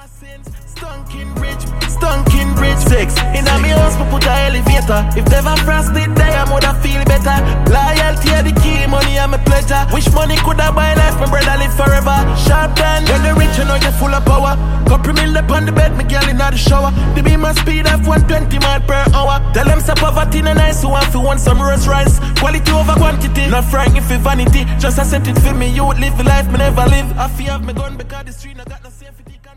Stunking bridge 6. In a me house, me put a elevator. If never frost it there, I woulda feel better. Loyalty are the key, money are my pleasure. Wish money coulda buy life, my brother live forever. Sharp down, when you rich, you know you're full of power. Couple mil up on the bed, me girl in the shower. The beam my speed of 120 miles per hour. Tell them say poverty no nice, who want some Rolls Royce. Quality over quantity, not frightened for vanity. Just accept it for me, you would live the life me never live. I fear have me gun because the street no got no safety.